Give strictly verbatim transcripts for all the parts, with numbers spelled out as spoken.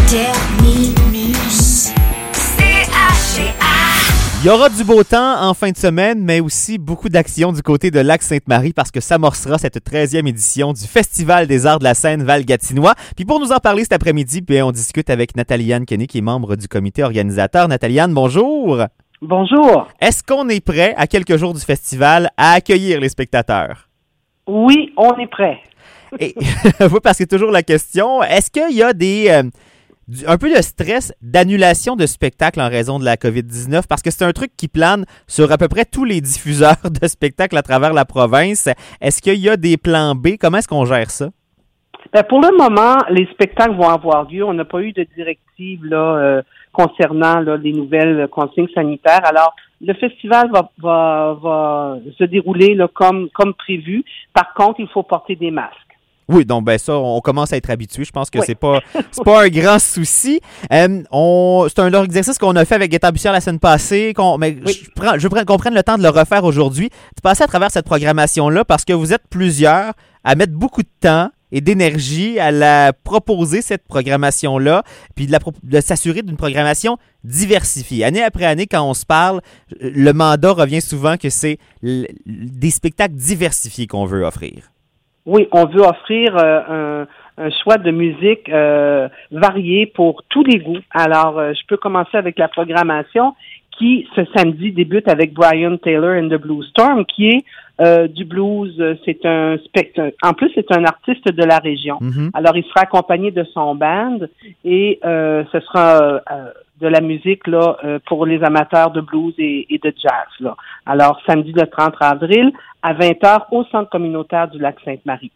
Terminus. C H C A. Il y aura du beau temps en fin de semaine, mais aussi beaucoup d'actions du côté de Lac-Sainte-Marie parce que s'amorcera cette treizième édition du Festival des arts de la scène Val-Gatinois. Puis pour nous en parler cet après-midi, bien, on discute avec Nathalie-Anne Kenny, qui est membre du comité organisateur. Nathalie-Anne, bonjour! Bonjour. Est-ce qu'on est prêt, à quelques jours du festival, à accueillir les spectateurs? Oui, on est prêt. Et, oui, parce que c'est toujours la question, est-ce qu'il y a des... Euh, Du, un peu de stress d'annulation de spectacles en raison de la covid dix-neuf, parce que c'est un truc qui plane sur à peu près tous les diffuseurs de spectacles à travers la province. Est-ce qu'il y a des plans B? Comment est-ce qu'on gère ça? Ben, pour le moment, les spectacles vont avoir lieu. On n'a pas eu de directive là, euh, concernant là, les nouvelles consignes sanitaires. Alors, le festival va, va, va se dérouler là, comme, comme prévu. Par contre, il faut porter des masques. Oui, donc ben ça, on commence à être habitué. Je pense que oui. c'est pas c'est pas un grand souci. Euh, on, c'est un exercice qu'on a fait avec Gaëtan Bussière la semaine passée. Qu'on, mais oui. je, prends, je prends qu'on prenne le temps de le refaire aujourd'hui, de passer à travers cette programmation-là, parce que vous êtes plusieurs à mettre beaucoup de temps et d'énergie à la proposer, cette programmation-là, puis de, la, de s'assurer d'une programmation diversifiée. Année après année, quand on se parle, le mandat revient souvent que c'est l- des spectacles diversifiés qu'on veut offrir. Oui, on veut offrir euh, un, un choix de musique euh, varié pour tous les goûts. Alors, euh, je peux commencer avec la programmation qui, ce samedi, débute avec Brian Taylor and the Blues Storm, qui est euh, du blues. C'est un spectacle. En plus, c'est un artiste de la région. Mm-hmm. Alors, il sera accompagné de son band et euh, ce sera euh, de la musique là euh, pour les amateurs de blues et, et de jazz. Là. Alors, samedi le trente avril, à vingt heures, au Centre communautaire du Lac-Sainte-Marie.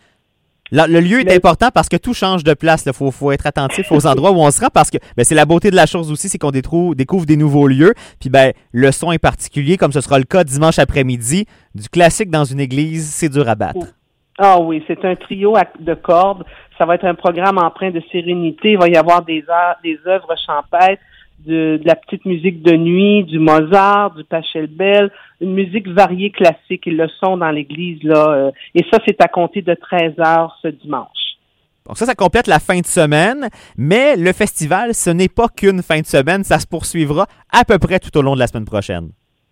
Là, le lieu est Mais... important parce que tout change de place. Il faut, faut être attentif aux endroits où on se rend parce que ben, c'est la beauté de la chose aussi, c'est qu'on détrou- découvre des nouveaux lieux. Puis ben, le son est particulier, comme ce sera le cas dimanche après-midi. Du classique dans une église, c'est dur à battre. Ah oui, c'est un trio de cordes. Ça va être un programme empreint de sérénité. Il va y avoir des, heures, des œuvres champêtres, de, de la petite musique de nuit, du Mozart, du Pachelbel, une musique variée classique. Ils le sont dans l'église, là. Euh, et ça, c'est à compter de treize heures ce dimanche. Donc ça, ça complète la fin de semaine. Mais le festival, ce n'est pas qu'une fin de semaine. Ça se poursuivra à peu près tout au long de la semaine prochaine.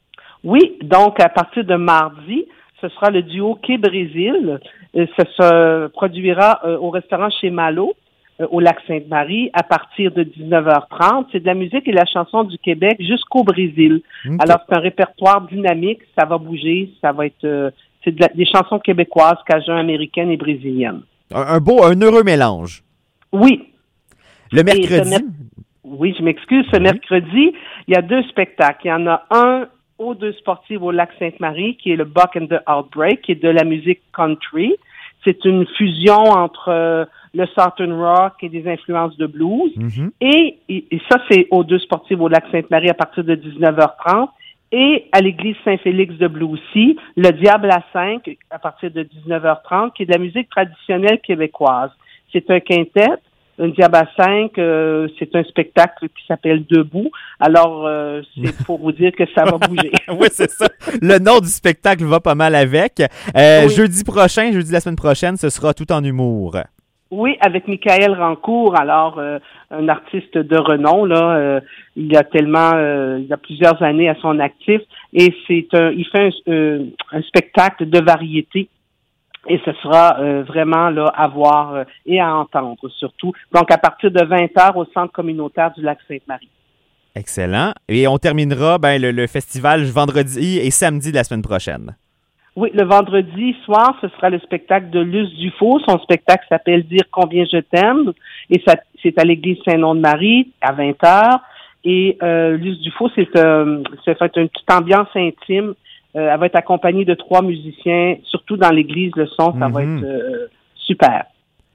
Oui, donc à partir de mardi, ce sera le duo Quai-Brésil. Ça se produira euh, au restaurant Chez Malo, euh, au Lac-Sainte-Marie, à partir de dix-neuf heures trente. C'est de la musique et de la chanson du Québec jusqu'au Brésil. Okay. Alors, c'est un répertoire dynamique, ça va bouger, ça va être... Euh, c'est de la, des chansons québécoises, cajun, américaines et brésiliennes. Un, un beau, un heureux mélange. Oui. Le mercredi... mer- oui, je m'excuse. Ce oui. mercredi, il y a deux spectacles. Il y en a un aux deux sportives au Lac-Sainte-Marie, qui est le Buck and the Outbreak, qui est de la musique country. C'est une fusion entre euh, le Southern Rock et des influences de blues. Mm-hmm. Et, et, et ça, c'est aux deux sportives au Lac-Sainte-Marie à partir de dix-neuf heures trente. Et à l'église Saint-Félix de Bloussy, le Diable à cinq à partir de dix-neuf heures trente, qui est de la musique traditionnelle québécoise. C'est un quintet. Un Diable à cinq, euh, c'est un spectacle qui s'appelle Debout. Alors, euh, c'est pour vous dire que ça va bouger. Oui, c'est ça. Le nom du spectacle va pas mal avec. Euh, oui. Jeudi prochain, jeudi de la semaine prochaine, ce sera tout en humour. Oui, avec Michael Rancourt, alors euh, un artiste de renom là. Euh, il a tellement, euh, il a plusieurs années à son actif et c'est un, il fait un, euh, un spectacle de variété. Et ce sera euh, vraiment là à voir euh, et à entendre surtout. Donc, à partir de vingt heures au Centre communautaire du Lac-Sainte-Marie. Excellent. Et on terminera ben, le, le festival vendredi et samedi de la semaine prochaine. Oui, le vendredi soir, ce sera le spectacle de Luce Dufault. Son spectacle s'appelle « Dire combien je t'aime » et ça, c'est à l'église Saint-Nom-de-Marie à vingt heures. Et euh, Luce Dufault, c'est, euh, c'est fait une petite ambiance intime. Euh, elle va être accompagnée de trois musiciens, surtout dans l'église, le son, ça mm-hmm. va être euh, super.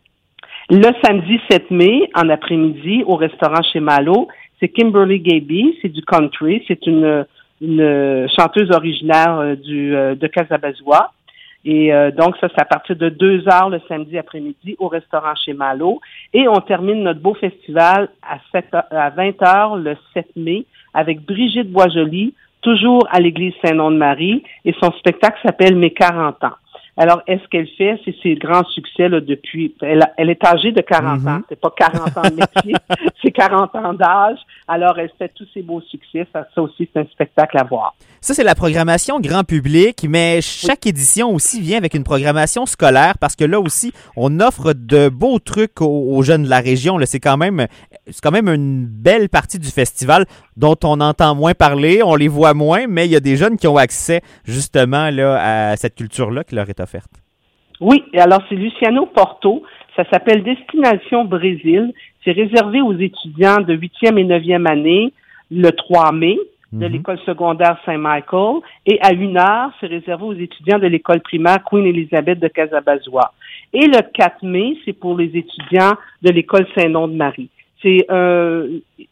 Le samedi sept mai, en après-midi, au restaurant Chez Malo, c'est Kimberly Gaby, c'est du country, c'est une, une chanteuse originaire euh, du, euh, de Casabazois. Et euh, donc, ça, c'est à partir de deux heures le samedi après-midi au restaurant Chez Malo. Et on termine notre beau festival à, sept heures, à vingt heures le sept mai avec Brigitte Boisjoli, toujours à l'église Saint-Nom-de-Marie, et son spectacle s'appelle « Mes quarante ans ». Alors, est-ce qu'elle fait, c'est ses grands succès là, depuis, elle, a- elle est âgée de quarante Mm-hmm. ans, c'est pas quarante ans de métier, c'est quarante ans d'âge. Alors, elle fait tous ses beaux succès, ça, ça aussi, c'est un spectacle à voir. Ça, c'est la programmation grand public, mais chaque oui. édition aussi vient avec une programmation scolaire parce que là aussi, on offre de beaux trucs aux, aux jeunes de la région. Là, c'est quand même, c'est quand même une belle partie du festival dont on entend moins parler, on les voit moins, mais il y a des jeunes qui ont accès justement là, à cette culture-là qui leur est offerte. Oui, alors c'est Luciano Porto, ça s'appelle Destination Brésil. C'est réservé aux étudiants de huitième et neuvième année le trois mai. De mm-hmm. l'école secondaire Saint-Michael, et à une heure, c'est réservé aux étudiants de l'école primaire Queen Elizabeth de Casabazois. Et le quatre mai, c'est pour les étudiants de l'école Saint-Nom-de-Marie. C'est euh,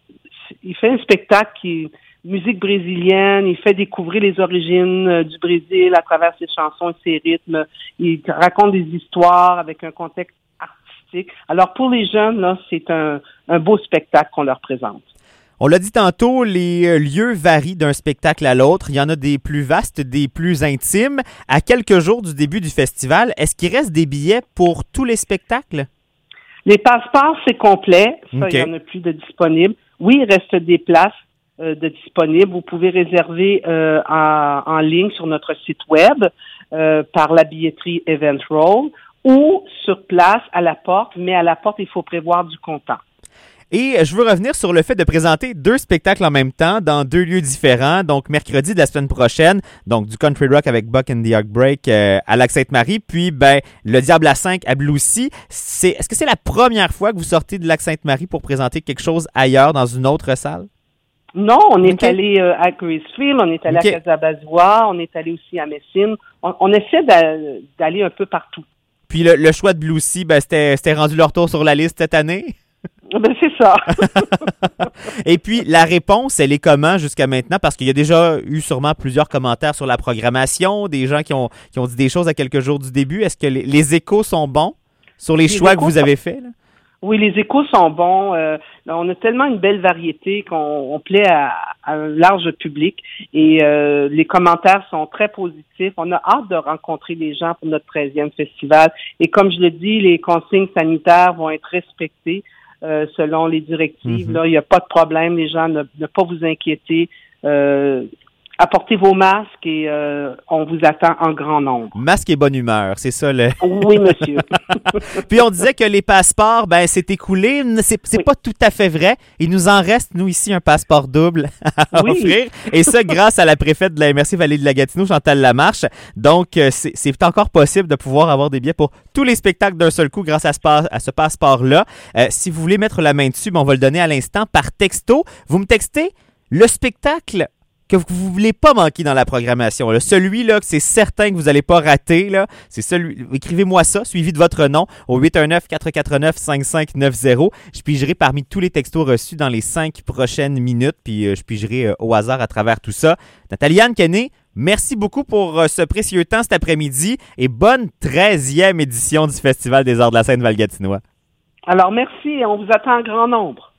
il fait un spectacle qui est musique brésilienne, il fait découvrir les origines euh, du Brésil à travers ses chansons et ses rythmes. Il raconte des histoires avec un contexte artistique. Alors pour les jeunes, là, c'est un, un beau spectacle qu'on leur présente. On l'a dit tantôt, les lieux varient d'un spectacle à l'autre. Il y en a des plus vastes, des plus intimes. À quelques jours du début du festival, est-ce qu'il reste des billets pour tous les spectacles? Les passeports, c'est complet. Ça, okay. il n'y en a plus de disponibles. Oui, il reste des places euh, de disponibles. Vous pouvez réserver euh, en, en ligne sur notre site web euh, par la billetterie Eventroll ou sur place à la porte. Mais à la porte, il faut prévoir du comptant. Et je veux revenir sur le fait de présenter deux spectacles en même temps dans deux lieux différents. Donc, mercredi de la semaine prochaine, donc du country rock avec Buck and the Heartbreak euh, à Lac-Sainte-Marie, puis ben le Diable à cinq à Bloussy. C'est, est-ce que c'est la première fois que vous sortez de Lac-Sainte-Marie pour présenter quelque chose ailleurs dans une autre salle? Non, on est okay. allé euh, à Gracefield, on est allé okay. à Casabazois, on est allé aussi à Messine. On, on essaie d'a, d'aller un peu partout. Puis le, le choix de Bloussy, ben c'était, c'était rendu leur tour sur la liste cette année? Ben, c'est ça. Et puis, la réponse, elle est comment jusqu'à maintenant? Parce qu'il y a déjà eu sûrement plusieurs commentaires sur la programmation, des gens qui ont, qui ont dit des choses à quelques jours du début. Est-ce que les, les échos sont bons sur les, les choix que vous avez faits? Là? Oui, les échos sont bons. Euh, on a tellement une belle variété qu'on on plaît à, à un large public et euh, les commentaires sont très positifs. On a hâte de rencontrer les gens pour notre treizième festival. Et comme je le dis, les consignes sanitaires vont être respectées. Euh, selon les directives, mm-hmm. là, il n'y a pas de problème, les gens ne, ne pas vous inquiéter. Euh, apportez vos masques et euh, on vous attend en grand nombre. Masque et bonne humeur, c'est ça le... Oui, monsieur. Puis on disait que les passeports, ben c'est écoulé. C'est, c'est oui. pas tout à fait vrai. Il nous en reste, nous, ici, un passeport double à oui. offrir. Et ça, grâce à la préfète de la M R C Vallée de la Gatineau, Chantal Lamarche. Donc, c'est, c'est encore possible de pouvoir avoir des billets pour tous les spectacles d'un seul coup grâce à ce, à ce passeport-là. Euh, si vous voulez mettre la main dessus, ben, on va le donner à l'instant par texto. Vous me textez le spectacle que vous ne voulez pas manquer dans la programmation. Là. Celui-là que c'est certain que vous n'allez pas rater, là, c'est celui. Écrivez-moi ça, suivi de votre nom, au huit un neuf, quatre quatre neuf, cinq cinq neuf zéro. Je pigerai parmi tous les textos reçus dans les cinq prochaines minutes, puis euh, je pigerai euh, au hasard à travers tout ça. Nathalie-Anne Kenney, merci beaucoup pour euh, ce précieux temps cet après-midi et bonne treizième édition du Festival des Arts de la Seine Val-Gatinois. Alors, merci et on vous attend en grand nombre.